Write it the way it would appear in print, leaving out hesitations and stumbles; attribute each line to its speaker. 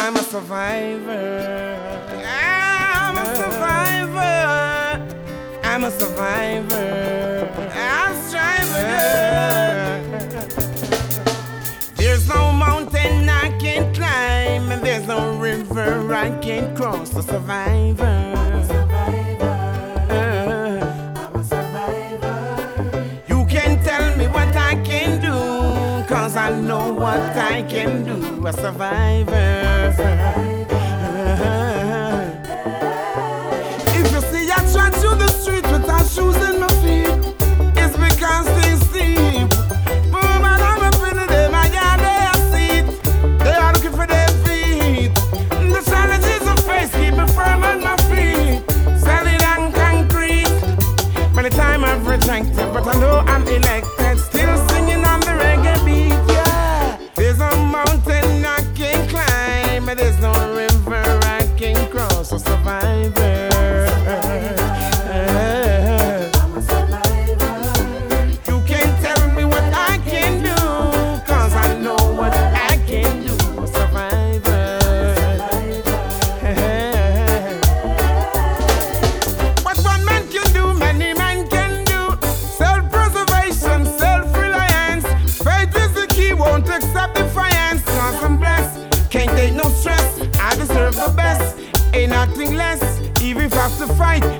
Speaker 1: I'm a survivor. I'm a survivor. I'm a survivor. I'm striving. There's no mountain I can't climb, and there's no river I can't cross. A survivor. I'm a survivor. I'm a survivor. You can tell me what I can do, 'cause I know what I can do. A survivor. If you see I trot through the street without shoes in my feet, it's because they steep. Woman, I'm up in the day, my God, they are seat. They are looking for their feet. The challenges I face keep me firm on my feet. Solid and concrete. Many times I've rejected, but I know I'm elected. Still singing on the reggae beat, yeah. There's no mountain I can climb, and there's no river I can cross. A survivor. I'm a survivor. You can tell me what I can do, 'cause I know what I can do. A survivor. What one man can do, many men can do. Self-preservation, self-reliance. Faith is the key, won't accept defiance. 'Cause I'm blessed, can't take no stress. I deserve the best, ain't nothing less. Even if I have to fight,